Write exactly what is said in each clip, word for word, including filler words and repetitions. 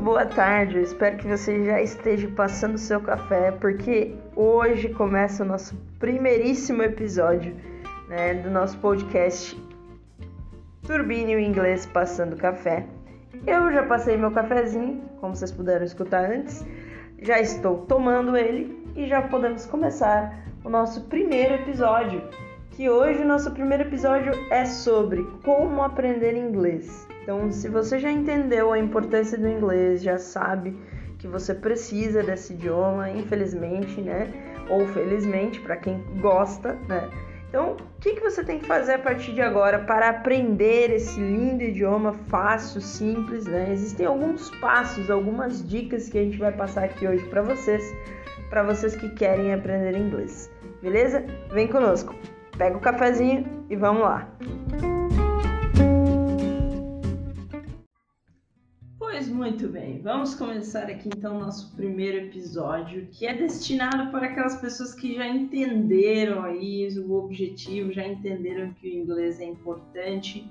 boa tarde, eu espero que você já esteja passando o seu café, porque hoje começa o nosso primeiríssimo episódio, né, do nosso podcast Turbine o Inglês Passando Café. Eu já passei meu cafezinho, como vocês puderam escutar antes, já estou tomando ele e já podemos começar o nosso primeiro episódio, que hoje o nosso primeiro episódio é sobre como aprender inglês. Então, se você já entendeu a importância do inglês, já sabe que você precisa desse idioma, infelizmente, né? Ou felizmente, para quem gosta, né? Então, o que, que você tem que fazer a partir de agora para aprender esse lindo idioma fácil, simples, né? Existem alguns passos, algumas dicas que a gente vai passar aqui hoje para vocês, para vocês que querem aprender inglês, beleza? Vem conosco, pega o cafezinho e vamos lá! Pois muito bem, vamos começar aqui então o nosso primeiro episódio, que é destinado para aquelas pessoas que já entenderam aí o objetivo, já entenderam que o inglês é importante,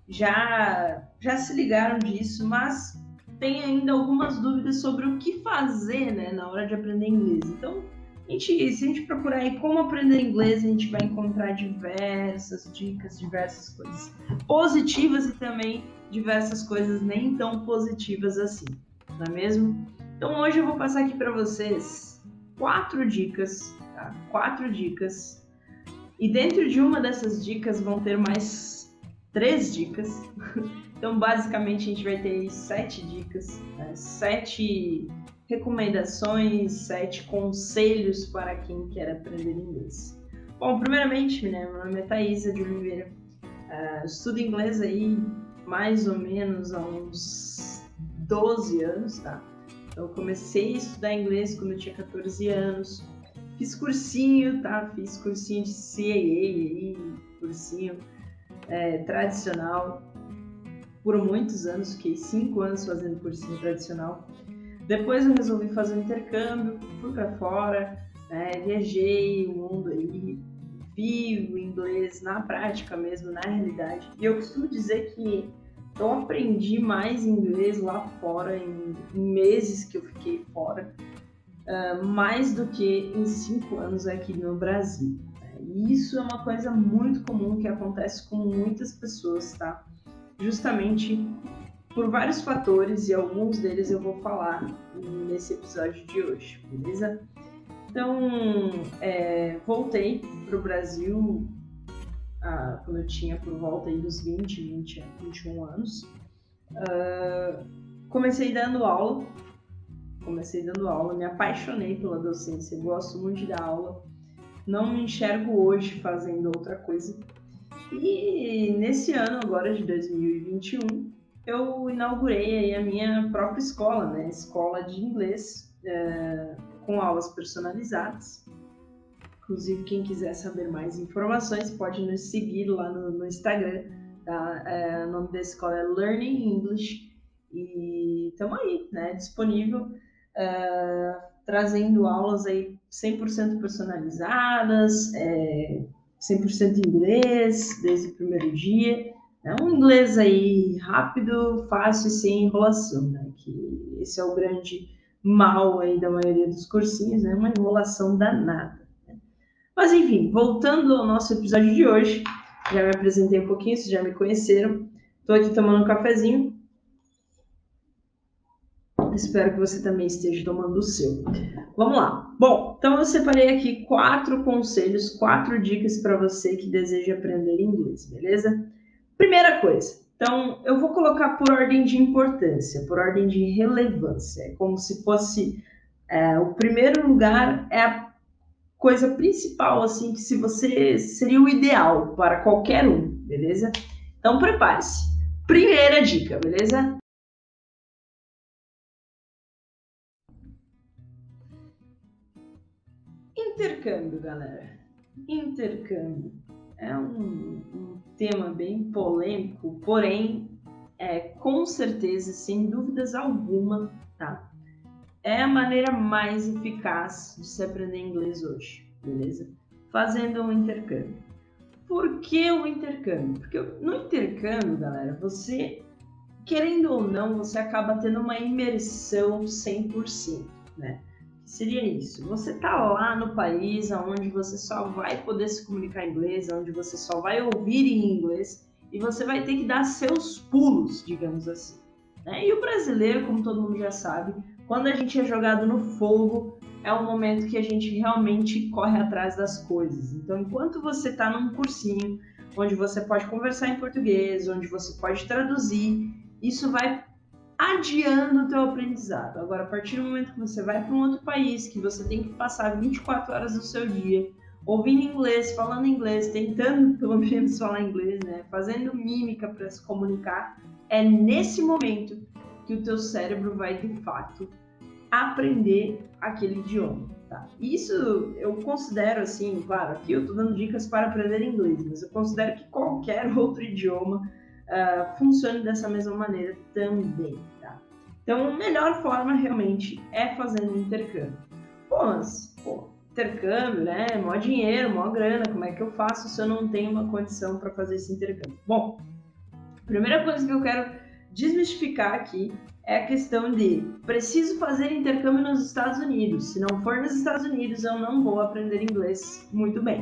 já, já se ligaram disso, mas tem ainda algumas dúvidas sobre o que fazer, né, na hora de aprender inglês. Então, a gente, se a gente procurar aí como aprender inglês, a gente vai encontrar diversas dicas, diversas coisas positivas e também diversas coisas nem tão positivas assim, não é mesmo? Então hoje eu vou passar aqui para vocês quatro dicas, tá? Quatro dicas, e dentro de uma dessas dicas vão ter mais três dicas. Então basicamente a gente vai ter aí sete dicas, né? Sete recomendações, sete conselhos para quem quer aprender inglês. Bom, primeiramente, né, meu nome é Thaisa de Oliveira, uh, estudo inglês aí mais ou menos há uns doze anos, tá? Então, eu comecei a estudar inglês quando eu tinha catorze anos. Fiz cursinho, tá? Fiz cursinho de C A A, aí, cursinho é, tradicional. Por muitos anos, fiquei cinco anos fazendo cursinho tradicional. Depois eu resolvi fazer um intercâmbio, fui para fora, né? Viajei o mundo aí, vi o inglês na prática mesmo, na realidade. E eu costumo dizer que eu aprendi mais inglês lá fora, em, em meses que eu fiquei fora, uh, mais do que em cinco anos aqui no Brasil. Né? E isso é uma coisa muito comum que acontece com muitas pessoas, tá? Justamente por vários fatores, e alguns deles eu vou falar nesse episódio de hoje, beleza? Então, é, voltei para o Brasil ah, quando eu tinha por volta aí dos vinte, vinte, vinte e um anos. Uh, comecei dando aula, comecei dando aula, me apaixonei pela docência, gosto muito de dar aula, não me enxergo hoje fazendo outra coisa. E nesse ano agora de dois mil e vinte e um, eu inaugurei aí a minha própria escola, né? Escola de inglês, é, com aulas personalizadas. Inclusive, quem quiser saber mais informações pode nos seguir lá no, no Instagram, tá? É, o nome da escola é Learning English e estamos aí, né? Disponível, é, trazendo aulas aí cem por cento personalizadas, é, cem por cento inglês desde o primeiro dia. É um inglês aí rápido, fácil e sem enrolação, né? Que esse é o grande mal aí da maioria dos cursinhos, né? Uma enrolação danada. Mas enfim, voltando ao nosso episódio de hoje, já me apresentei um pouquinho, vocês já me conheceram. Estou aqui tomando um cafezinho. Espero que você também esteja tomando o seu. Vamos lá. Bom, então eu separei aqui quatro conselhos, quatro dicas para você que deseja aprender inglês, beleza? Primeira coisa, então eu vou colocar por ordem de importância, por ordem de relevância. É como se fosse é, o primeiro lugar é a coisa principal, assim, que se você seria o ideal para qualquer um, beleza? Então prepare-se. Primeira dica, beleza? Intercâmbio, galera. Intercâmbio é um, um tema bem polêmico, porém, é, com certeza, sem dúvidas alguma, tá? É a maneira mais eficaz de se aprender inglês hoje, beleza? Fazendo um intercâmbio. Por que o intercâmbio? Porque no intercâmbio, galera, você... O querendo ou não, você acaba tendo uma imersão cem por cento, né? Seria isso, você tá lá no país onde você só vai poder se comunicar em inglês, onde você só vai ouvir em inglês, e você vai ter que dar seus pulos, digamos assim, né? E o brasileiro, como todo mundo já sabe, quando a gente é jogado no fogo, é o momento que a gente realmente corre atrás das coisas. Então, enquanto você tá num cursinho, onde você pode conversar em português, onde você pode traduzir, isso vai adiando o teu aprendizado. Agora, a partir do momento que você vai para um outro país, que você tem que passar vinte e quatro horas do seu dia ouvindo inglês, falando inglês, tentando pelo menos falar inglês, né? Fazendo mímica para se comunicar, é nesse momento que o teu cérebro vai, de fato, aprender aquele idioma. Tá? Isso eu considero assim, claro, aqui eu estou dando dicas para aprender inglês, mas eu considero que qualquer outro idioma Uh, funcione dessa mesma maneira também, tá? Então, a melhor forma realmente é fazendo intercâmbio. Pô, mas, pô, intercâmbio, né? Mó dinheiro, mó grana, como é que eu faço se eu não tenho uma condição para fazer esse intercâmbio? Bom, a primeira coisa que eu quero desmistificar aqui é a questão de preciso fazer intercâmbio nos Estados Unidos. Se não for nos Estados Unidos, eu não vou aprender inglês muito bem.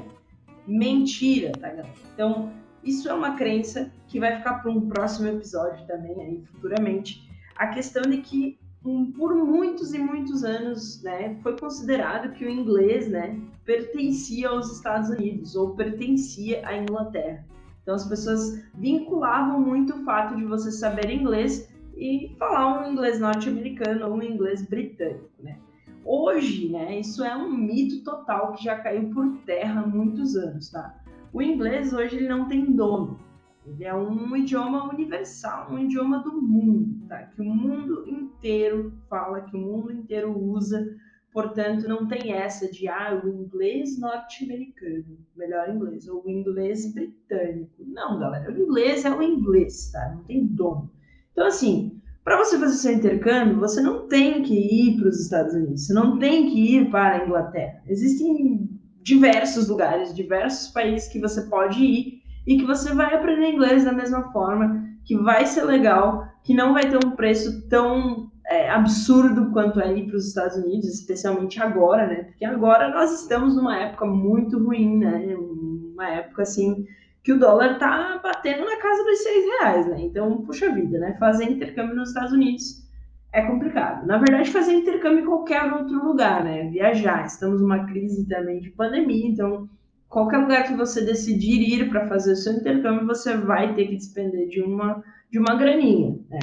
Mentira, tá, galera? Então, isso é uma crença que vai ficar para um próximo episódio também, aí, futuramente. A questão de que, um, por muitos e muitos anos, né, foi considerado que o inglês, né, pertencia aos Estados Unidos ou pertencia à Inglaterra. Então, as pessoas vinculavam muito o fato de você saber inglês e falar um inglês norte-americano ou um inglês britânico, né? Hoje, né, isso é um mito total que já caiu por terra há muitos anos, tá? O inglês hoje ele não tem dono, ele é um idioma universal, um idioma do mundo, tá? Que o mundo inteiro fala, que o mundo inteiro usa, portanto não tem essa de ah, o inglês norte-americano, melhor inglês, ou o inglês britânico. Não, galera, o inglês é o inglês, tá? Não tem dono. Então assim, para você fazer seu intercâmbio, você não tem que ir para os Estados Unidos, você não tem que ir para a Inglaterra. Existem diversos lugares, diversos países que você pode ir e que você vai aprender inglês da mesma forma, que vai ser legal, que não vai ter um preço tão é, absurdo quanto é ir para os Estados Unidos, especialmente agora, né? Porque agora nós estamos numa época muito ruim, né? Uma época assim que o dólar tá batendo na casa dos seis reais, né? Então, puxa vida, né? Fazer intercâmbio nos Estados Unidos é complicado. Na verdade, fazer intercâmbio em qualquer outro lugar, né? Viajar. Estamos numa crise também de pandemia, então qualquer lugar que você decidir ir para fazer o seu intercâmbio, você vai ter que despender de uma, de uma graninha, né?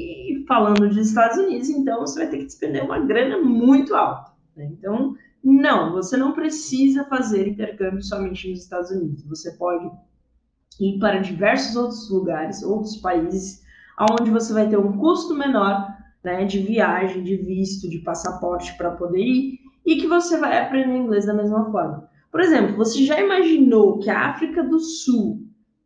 E falando dos Estados Unidos, então você vai ter que despender uma grana muito alta, né? Então, não, você não precisa fazer intercâmbio somente nos Estados Unidos. Você pode ir para diversos outros lugares, outros países, onde você vai ter um custo menor, né, de viagem, de visto, de passaporte para poder ir, e que você vai aprender inglês da mesma forma. Por exemplo, você já imaginou que a África do Sul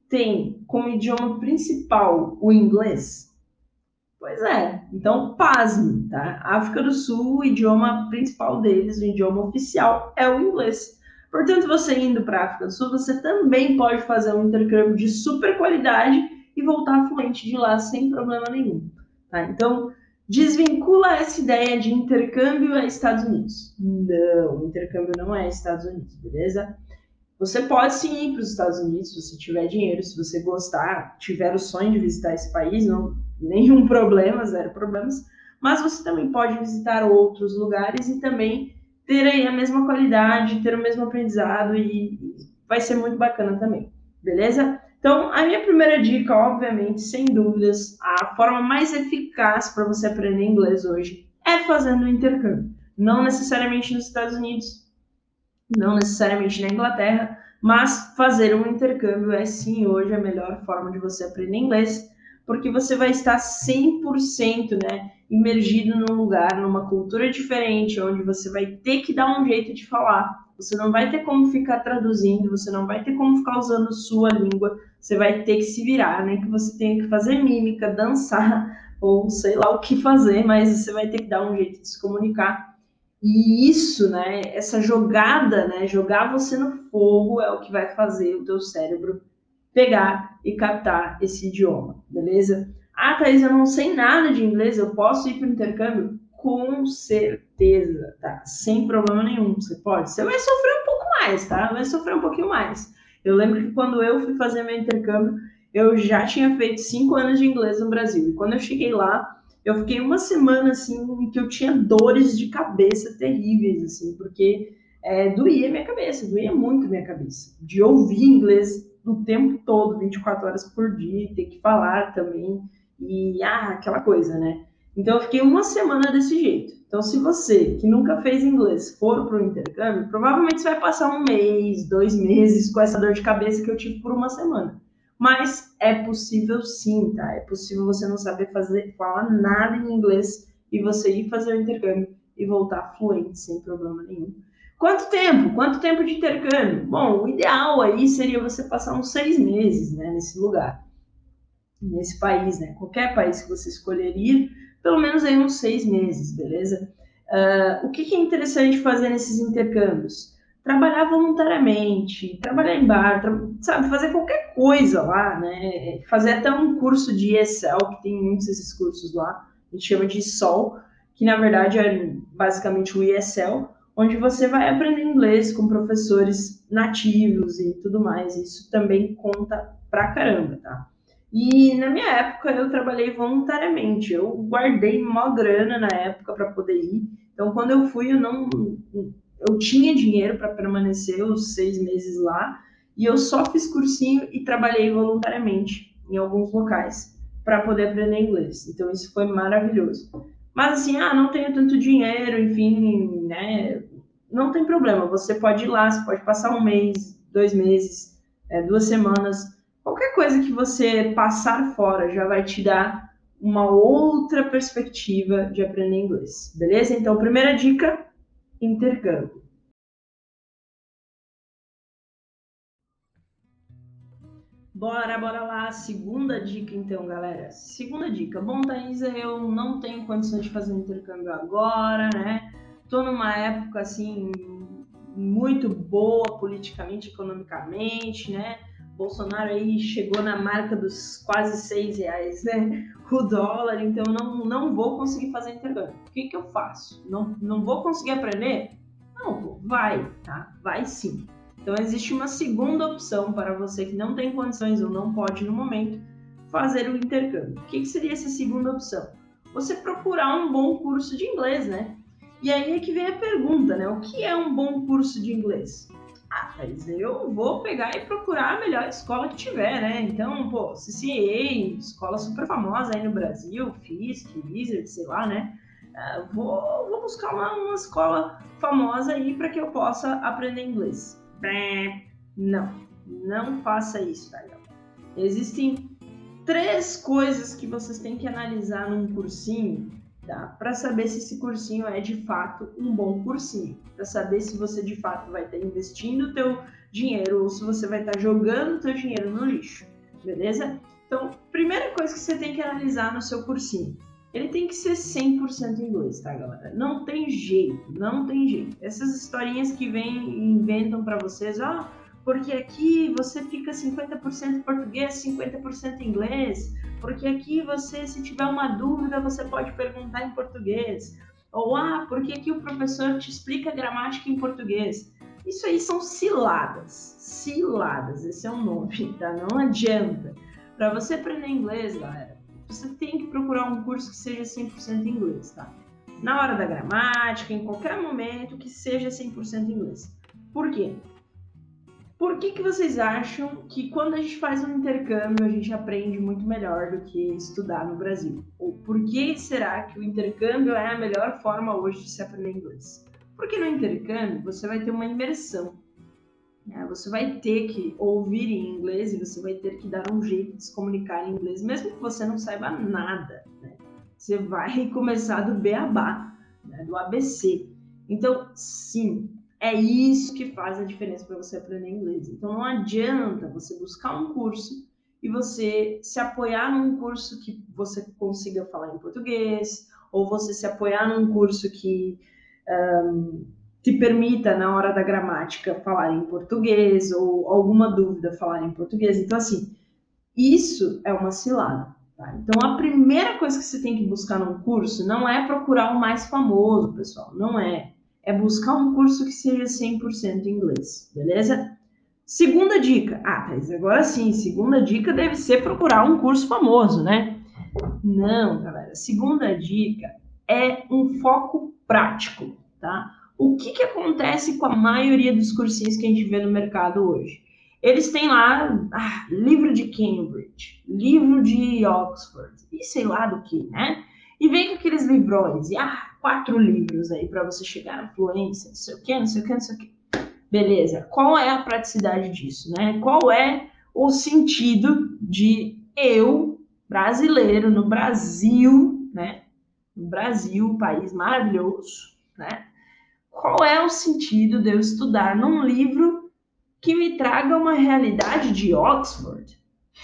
tem como idioma principal o inglês? Pois é, então pasme, tá? A África do Sul, o idioma principal deles, o idioma oficial é o inglês. Portanto, você indo para a África do Sul, você também pode fazer um intercâmbio de super qualidade e voltar fluente de lá sem problema nenhum, tá? Então, desvincula essa ideia de intercâmbio a Estados Unidos. Não, intercâmbio não é Estados Unidos, beleza? Você pode sim ir para os Estados Unidos se você tiver dinheiro, se você gostar, tiver o sonho de visitar esse país, não, nenhum problema, zero problemas. Mas você também pode visitar outros lugares e também ter aí a mesma qualidade, ter o mesmo aprendizado e vai ser muito bacana também, beleza? Então, a minha primeira dica, obviamente, sem dúvidas, a forma mais eficaz para você aprender inglês hoje é fazendo um intercâmbio. Não necessariamente nos Estados Unidos, não necessariamente na Inglaterra, mas fazer um intercâmbio é sim hoje a melhor forma de você aprender inglês, porque você vai estar cem por cento, né, imergido num lugar, numa cultura diferente, onde você vai ter que dar um jeito de falar. Você não vai ter como ficar traduzindo, você não vai ter como ficar usando sua língua, você vai ter que se virar, né? Que você tenha que fazer mímica, dançar, ou sei lá o que fazer, mas você vai ter que dar um jeito de se comunicar. E isso, né, essa jogada, né, jogar você no fogo é o que vai fazer o teu cérebro pegar e captar esse idioma, beleza? Ah, Thaís, eu não sei nada de inglês, eu posso ir para o intercâmbio? Com certeza, tá? Sem problema nenhum, você pode. Você vai sofrer um pouco mais, tá? Vai sofrer um pouquinho mais. Eu lembro que quando eu fui fazer meu intercâmbio, eu já tinha feito cinco anos de inglês no Brasil. E quando eu cheguei lá, eu fiquei uma semana, assim, em que eu tinha dores de cabeça terríveis, assim, porque é, doía minha cabeça, doía muito minha cabeça. De ouvir inglês o tempo todo, vinte e quatro horas por dia, ter que falar também. E, ah, aquela coisa, né? Então, eu fiquei uma semana desse jeito. Então, se você, que nunca fez inglês, for para o intercâmbio, provavelmente você vai passar um mês, dois meses com essa dor de cabeça que eu tive por uma semana. Mas é possível sim, tá? É possível você não saber fazer, falar nada em inglês e você ir fazer o intercâmbio e voltar fluente, sem problema nenhum. Quanto tempo? Quanto tempo de intercâmbio? Bom, o ideal aí seria você passar uns seis meses, né, nesse lugar, nesse país, né? Qualquer país que você escolher ir, pelo menos aí uns seis meses, beleza? Uh, o que, que é interessante fazer nesses intercâmbios? Trabalhar voluntariamente, trabalhar em bar, tra sabe, fazer qualquer coisa lá, né? Fazer até um curso de E S L, que tem muitos desses cursos lá, a gente chama de S O L, que na verdade é basicamente o E S L, onde você vai aprender inglês com professores nativos e tudo mais. Isso também conta pra caramba, tá? E na minha época eu trabalhei voluntariamente, eu guardei mó grana na época para poder ir. Então quando eu fui, eu não eu tinha dinheiro para permanecer os seis meses lá e eu só fiz cursinho e trabalhei voluntariamente em alguns locais para poder aprender inglês. Então isso foi maravilhoso. Mas assim, ah, não tenho tanto dinheiro, enfim, né? Não tem problema, você pode ir lá, você pode passar um mês, dois meses, é, duas semanas. Qualquer coisa que você passar fora já vai te dar uma outra perspectiva de aprender inglês, beleza? Então, primeira dica, intercâmbio. Bora, bora lá. Segunda dica, então, galera. Segunda dica. Bom, Thaís, eu não tenho condições de fazer um intercâmbio agora, né? Tô numa época, assim, muito boa politicamente, economicamente, né? Bolsonaro aí chegou na marca dos quase seis reais, né? O dólar, então não, não vou conseguir fazer intercâmbio. O que, que eu faço? Não, não vou conseguir aprender? Não, pô, vai, tá? Vai sim. Então, existe uma segunda opção para você que não tem condições ou não pode no momento fazer o intercâmbio. O que, que seria essa segunda opção? Você procurar um bom curso de inglês, né? E aí é que vem a pergunta, né? O que é um bom curso de inglês? Ah, mas eu vou pegar e procurar a melhor escola que tiver, né? Então, pô, C C A, escola super famosa aí no Brasil, Fisk, Wizard, sei lá, né? Uh, vou, vou buscar uma, uma escola famosa aí para que eu possa aprender inglês. Não, não faça isso, tá, galera? Existem três coisas que vocês têm que analisar num cursinho, tá? Para saber se esse cursinho é de fato um bom cursinho, para saber se você de fato vai estar investindo o teu dinheiro ou se você vai estar jogando o teu dinheiro no lixo, beleza? Então, primeira coisa que você tem que analisar no seu cursinho, ele tem que ser cem por cento inglês, tá, galera? Não tem jeito, não tem jeito. Essas historinhas que vêm e inventam para vocês, ah, porque aqui você fica cinquenta por cento português, cinquenta por cento inglês, porque aqui você, se tiver uma dúvida, você pode perguntar em português, ou ah, porque aqui o professor te explica gramática em português. Isso aí são ciladas, ciladas, esse é o nome, tá? Não adianta. Para você aprender inglês, galera, você tem que procurar um curso que seja cem por cento inglês, tá? Na hora da gramática, em qualquer momento, que seja cem por cento inglês. Por quê? Por que, que vocês acham que quando a gente faz um intercâmbio a gente aprende muito melhor do que estudar no Brasil? Ou por que será que o intercâmbio é a melhor forma hoje de se aprender inglês? Porque no intercâmbio você vai ter uma imersão. Né? Você vai ter que ouvir em inglês e você vai ter que dar um jeito de se comunicar em inglês, mesmo que você não saiba nada. Né? Você vai começar do beabá, né? Do A B C. Então, sim, é isso que faz a diferença para você aprender inglês. Então, não adianta você buscar um curso e você se apoiar num curso que você consiga falar em português, ou você se apoiar num curso que um, te permita, na hora da gramática, falar em português, ou alguma dúvida falar em português. Então, assim, isso é uma cilada. Tá? Então, a primeira coisa que você tem que buscar num curso não é procurar o mais famoso, pessoal. Não é. É buscar um curso que seja cem por cento inglês, beleza? Segunda dica. Ah, Thaís, agora sim. Segunda dica deve ser procurar um curso famoso, né? Não, galera. Segunda dica é um foco prático, tá? O que que acontece com a maioria dos cursinhos que a gente vê no mercado hoje? Eles têm lá ah, livro de Cambridge, livro de Oxford e sei lá do que, né? E vem com aqueles livrões, e ah, quatro livros aí para você chegar na fluência, não sei o que, não sei o que, não sei o que. Beleza, qual é a praticidade disso, né? Qual é o sentido de eu, brasileiro, no Brasil, né? No Brasil, país maravilhoso, né? Qual é o sentido de eu estudar num livro que me traga uma realidade de Oxford?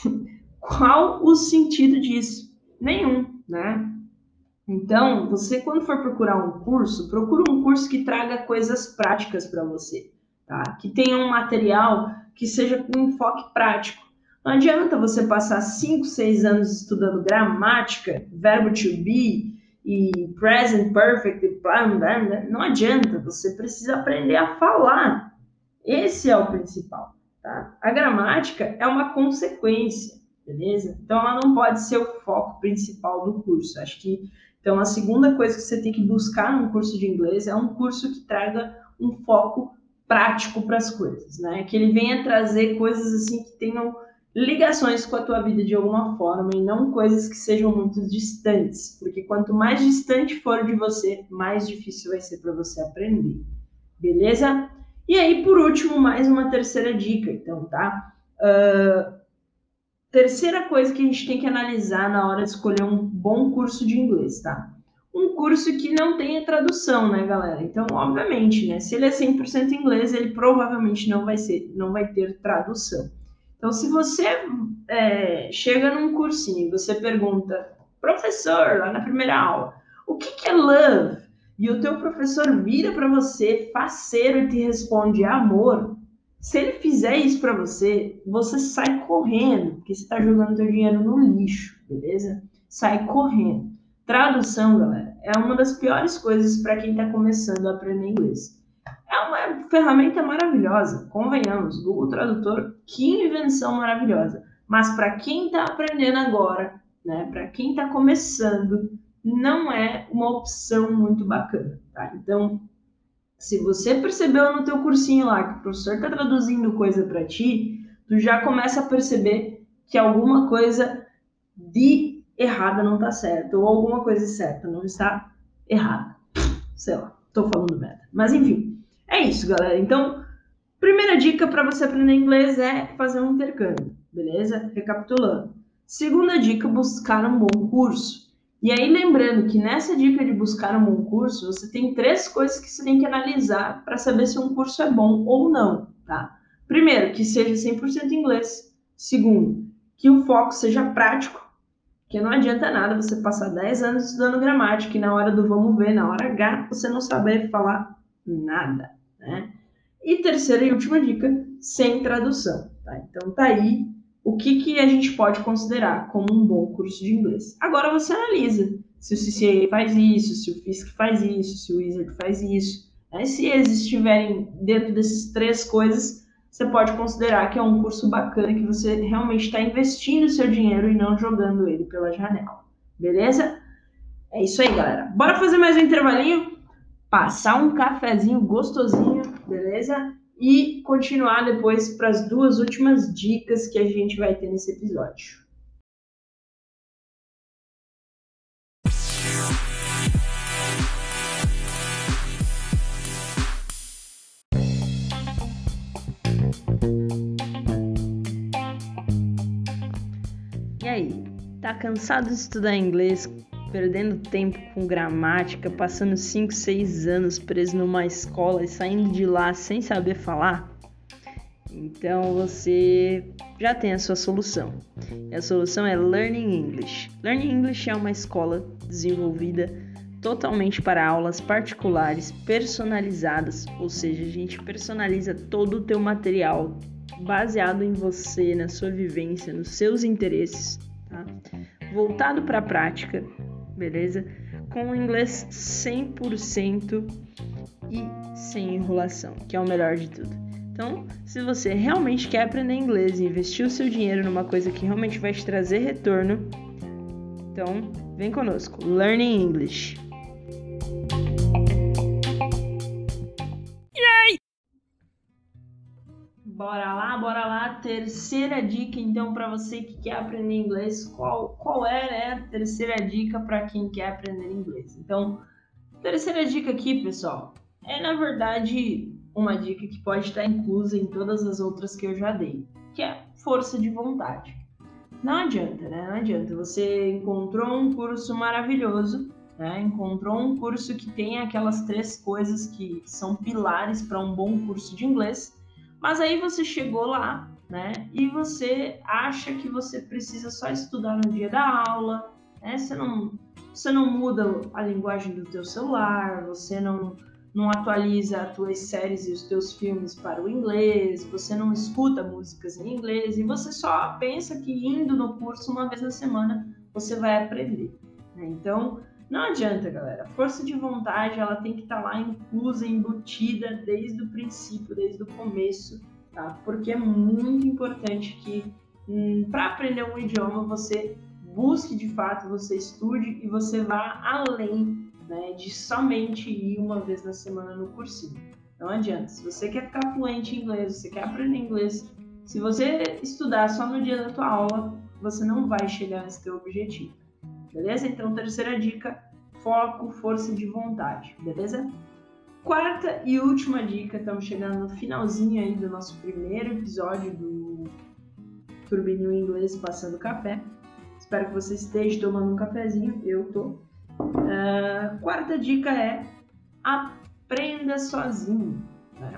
Qual o sentido disso? Nenhum, né? Então, você quando for procurar um curso, procura um curso que traga coisas práticas para você, tá? Que tenha um material que seja com enfoque prático. Não adianta você passar cinco, seis anos estudando gramática, verbo to be e present perfect, não adianta, você precisa aprender a falar. Esse é o principal, tá? A gramática é uma consequência, beleza? Então, ela não pode ser o foco principal do curso. Acho que, então, a segunda coisa que você tem que buscar num curso de inglês é um curso que traga um foco prático para as coisas, né? Que ele venha trazer coisas assim que tenham ligações com a tua vida de alguma forma e não coisas que sejam muito distantes, porque quanto mais distante for de você, mais difícil vai ser para você aprender, beleza? E aí, por último, mais uma terceira dica, então, tá? Uh, terceira coisa que a gente tem que analisar na hora de escolher um bom curso de inglês, tá? Um curso que não tenha tradução, né, galera? Então, obviamente, né? Se ele é cem por cento inglês, ele provavelmente não vai ser, não vai ter tradução. Então, se você é, chega num cursinho e você pergunta, professor, lá na primeira aula, o que, que é love? E o teu professor vira para você, faceiro, e te responde amor, se ele fizer isso para você, você sai correndo, porque você está jogando teu dinheiro no lixo, beleza? Sai correndo. Tradução, galera, é uma das piores coisas para quem está começando a aprender inglês. É uma ferramenta maravilhosa, convenhamos, Google Tradutor, que invenção maravilhosa. Mas para quem está aprendendo agora, né, para quem está começando, não é uma opção muito bacana, tá? Então, se você percebeu no teu cursinho lá que o professor está traduzindo coisa para ti, tu já começa a perceber que alguma coisa de errada não está certa, ou alguma coisa certa não está errada. Sei lá, tô falando merda. Mas enfim, é isso, galera. Então, primeira dica para você aprender inglês é fazer um intercâmbio, beleza? Recapitulando. Segunda dica, buscar um bom curso. E aí, lembrando que nessa dica de buscar um bom curso, você tem três coisas que você tem que analisar para saber se um curso é bom ou não, tá? Primeiro, que seja cem por cento inglês. Segundo, que o foco seja prático, porque não adianta nada você passar dez anos estudando gramática e na hora do vamos ver, na hora H, você não saber falar nada, né? E terceira e última dica, sem tradução, tá? Então tá aí o que, que a gente pode considerar como um bom curso de inglês. Agora você analisa se o C C A faz isso, se o F I S C faz isso, se o Wizard faz isso, né? Se eles estiverem dentro dessas três coisas, você pode considerar que é um curso bacana, que você realmente está investindo o seu dinheiro e não jogando ele pela janela, beleza? É isso aí, galera. Bora fazer mais um intervalinho, passar um cafezinho gostosinho, beleza? E continuar depois para as duas últimas dicas que a gente vai ter nesse episódio. E aí, tá cansado de estudar inglês, perdendo tempo com gramática, passando cinco, seis anos preso numa escola e saindo de lá sem saber falar? Então você já tem a sua solução. E a solução é Learning English. Learning English é uma escola desenvolvida totalmente para aulas particulares, personalizadas, ou seja, a gente personaliza todo o teu material baseado em você, na sua vivência, nos seus interesses, tá? voltado para a prática, beleza? Com o inglês cem por cento e sem enrolação, que é o melhor de tudo. Então, se você realmente quer aprender inglês e investir o seu dinheiro numa coisa que realmente vai te trazer retorno, então vem conosco, Learning English. Bora lá, bora lá. Terceira dica, então, para você que quer aprender inglês. Qual, qual é, né, a terceira dica para quem quer aprender inglês? Então, terceira dica aqui, pessoal, é, na verdade, uma dica que pode estar inclusa em todas as outras que eu já dei, que é força de vontade. Não adianta, né? Não adianta. Você encontrou um curso maravilhoso, né? Encontrou um curso que tem aquelas três coisas que são pilares para um bom curso de inglês, mas aí você chegou lá, né? E você acha que você precisa só estudar no dia da aula, né? Você não, você não muda a linguagem do teu celular, você não, não atualiza as tuas séries e os teus filmes para o inglês, você não escuta músicas em inglês e você só pensa que indo no curso uma vez na semana você vai aprender, né? Então, não adianta, galera. A força de vontade, ela tem que estar lá inclusa, embutida desde o princípio, desde o começo, tá? Porque é muito importante que, hum, para aprender um idioma, você busque de fato, você estude e você vá além, né, de somente ir uma vez na semana no cursinho. Não adianta. Se você quer ficar fluente em inglês, você quer aprender inglês, se você estudar só no dia da tua aula, você não vai chegar nesse teu objetivo. Beleza? Então, terceira dica, foco, força de vontade, beleza? Quarta e última dica, estamos chegando no finalzinho aí do nosso primeiro episódio do Turbinho Inglês Passando Café. Espero que você esteja tomando um cafezinho, eu tô. Uh, quarta dica é aprenda sozinho, né?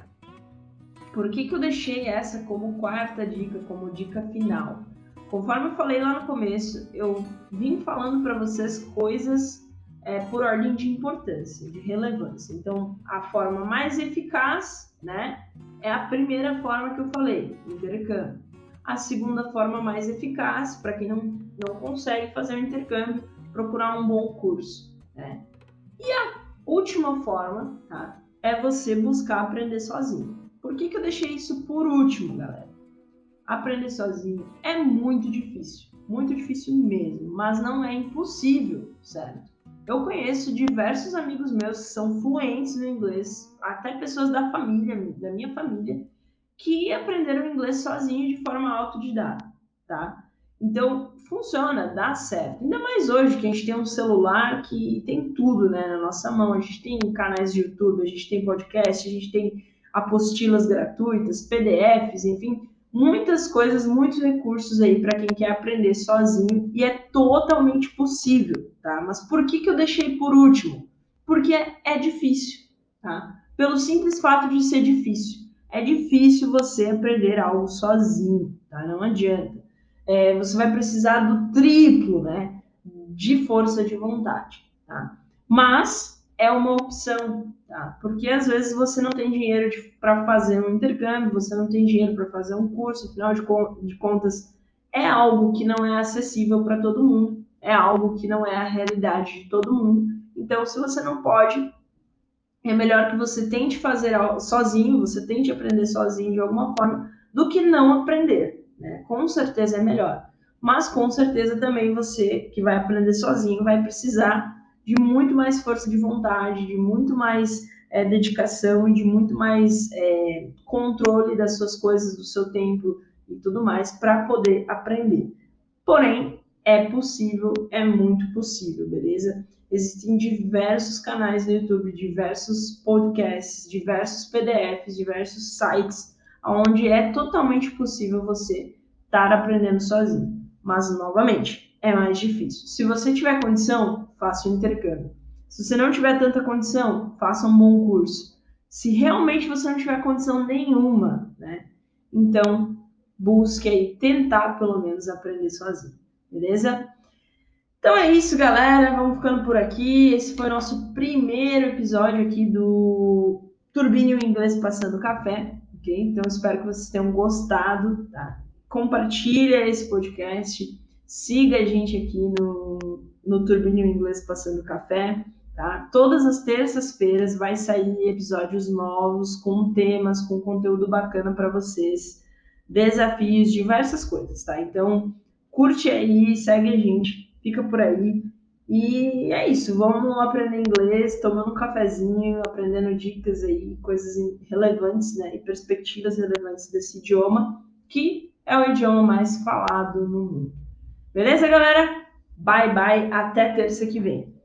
Por que que eu deixei essa como quarta dica, como dica final? Conforme eu falei lá no começo, eu vim falando para vocês coisas é, por ordem de importância, de relevância. Então, a forma mais eficaz, né, é a primeira forma que eu falei, intercâmbio. A segunda forma mais eficaz, para quem não, não consegue fazer o intercâmbio, procurar um bom curso, né? E a última forma, tá, é você buscar aprender sozinho. Por que que eu deixei isso por último, galera? Aprender sozinho é muito difícil, muito difícil mesmo, mas não é impossível, certo? Eu conheço diversos amigos meus que são fluentes no inglês, até pessoas da família, da minha família, que aprenderam inglês sozinho de forma autodidata, tá? Então, funciona, dá certo. Ainda mais hoje que a gente tem um celular que tem tudo, né, na nossa mão. A gente tem canais de YouTube, a gente tem podcast, a gente tem apostilas gratuitas, P D Fs, enfim, muitas coisas, muitos recursos aí para quem quer aprender sozinho e é totalmente possível, tá? Mas por que que eu deixei por último? Porque é, é difícil, tá? Pelo simples fato de ser difícil. É difícil você aprender algo sozinho, tá? Não adianta. É, você vai precisar do triplo, né, de força de vontade, tá? Mas é uma opção, tá? Porque às vezes você não tem dinheiro para fazer um intercâmbio, você não tem dinheiro para fazer um curso, afinal de, de contas, é algo que não é acessível para todo mundo, é algo que não é a realidade de todo mundo. Então, se você não pode, é melhor que você tente fazer sozinho, você tente aprender sozinho de alguma forma, do que não aprender, né? Com certeza é melhor. Mas com certeza também você que vai aprender sozinho vai precisar de muito mais força de vontade, de muito mais é, dedicação e de muito mais é, controle das suas coisas, do seu tempo e tudo mais para poder aprender. Porém, é possível, é muito possível, beleza? Existem diversos canais no YouTube, diversos podcasts, diversos P D Fs, diversos sites, onde é totalmente possível você estar aprendendo sozinho. Mas, novamente, é mais difícil. Se você tiver condição, faça um intercâmbio. Se você não tiver tanta condição, faça um bom curso. Se realmente você não tiver condição nenhuma, né? Então, busque aí tentar, pelo menos, aprender sozinho. Beleza? Então é isso, galera. Vamos ficando por aqui. Esse foi o nosso primeiro episódio aqui do Turbinho Inglês Passando Café, ok? Então espero que vocês tenham gostado, tá? Compartilha esse podcast. Siga a gente aqui no, no Turbinho Inglês Passando Café, tá? Todas as terças-feiras vai sair episódios novos com temas, com conteúdo bacana para vocês, desafios, diversas coisas, tá? Então, curte aí, segue a gente, fica por aí. E é isso, vamos aprender inglês, tomando um cafezinho, aprendendo dicas aí, coisas relevantes, né? E perspectivas relevantes desse idioma, que é o idioma mais falado no mundo. Beleza, galera? Bye, bye. Até terça que vem.